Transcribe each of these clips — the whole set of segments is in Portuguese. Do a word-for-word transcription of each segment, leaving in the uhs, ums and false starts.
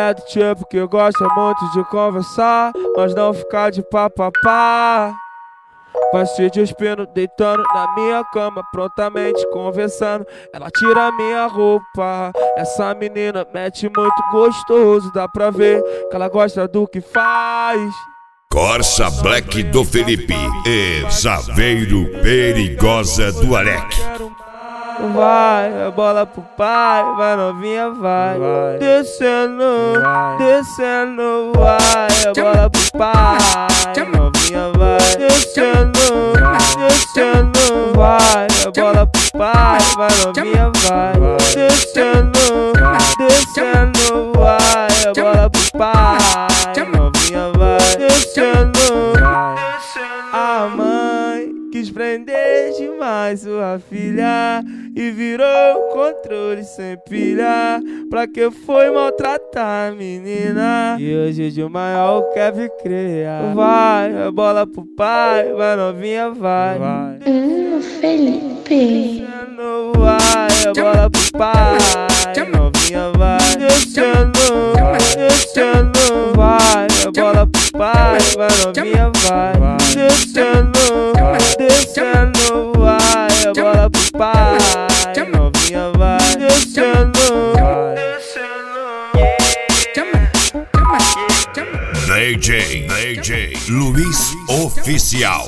Ela é do tipo que gosta muito de conversar, mas não ficar de papapá. Vai se despindo, deitando na minha cama, prontamente conversando. Ela tira minha roupa. Essa menina mete muito gostoso, dá pra ver que ela gosta do que faz. Corsa Black do Felipe e Zaveiro Perigosa do Alec. Vai, a bola pro pai, vai novinha, vai, vai. Descendo, vai. Descendo, vai, a bola pro pai, novinha, vai. Descendo, descendo, vai, a bola pro pai, vai novinha, vai. Descendo, descendo, vai, a bola pro pai, novinha, vai. Descendo, a mãe quis prender demais sua filha e virou controle sem pilha. Pra que foi maltratar a menina? E hoje de maior quer vir criar. Vai, a bola pro pai, vai novinha, vai, vai. Hum, Felipe. Descendo, vai, a bola pro pai, novinha, vai. Descendo, descendo, vai, a bola pro pai, vai novinha, vai. Descendo, descendo, vai, a bola pro pai, novinha, vai. Descendo, D J, D J Luiz Oficial.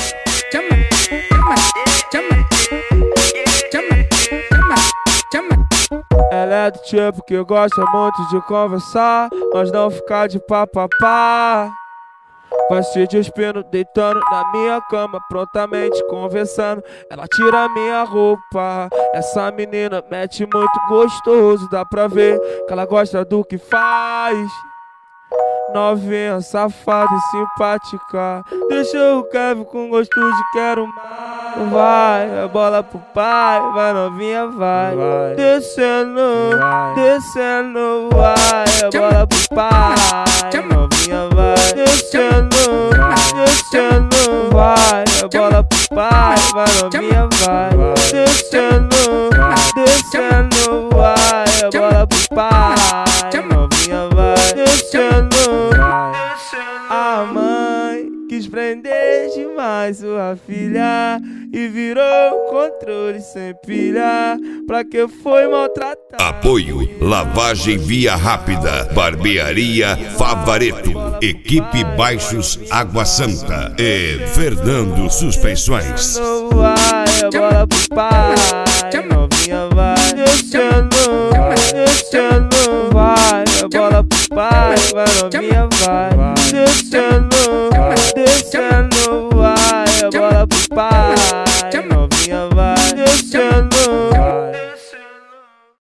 Ela é do tipo que gosta muito de conversar, mas não ficar de papapá. Vai se despindo, deitando na minha cama, prontamente conversando. Ela tira minha roupa. Essa menina mete muito gostoso, dá pra ver que ela gosta do que faz. Novinha, safada e simpática, deixa o Kevin com gosto de quero mais. Vai, a bola pro pai, vai novinha, vai, vai. Descendo, vai. Descendo, vai, a bola pro pai, novinha, vai. Descendo, descendo, vai, a bola pro pai, vai novinha, vai. Descendo, descendo, vai, a bola pro pai, novinha, vai. Descendo, a mãe quis prender demais sua filha e virou controle sem pilha. Pra que foi maltratar? Apoio Lavagem Via Rápida, Barbearia Favareto, Equipe Baixos Água Santa e Fernando Suspensões. Vai, a bola pro pai, novinha, vai. Descendo, descendo, vai, a bola pro pai, vai novinha, vai. Descendo, descendo, vai, a bola pro pai.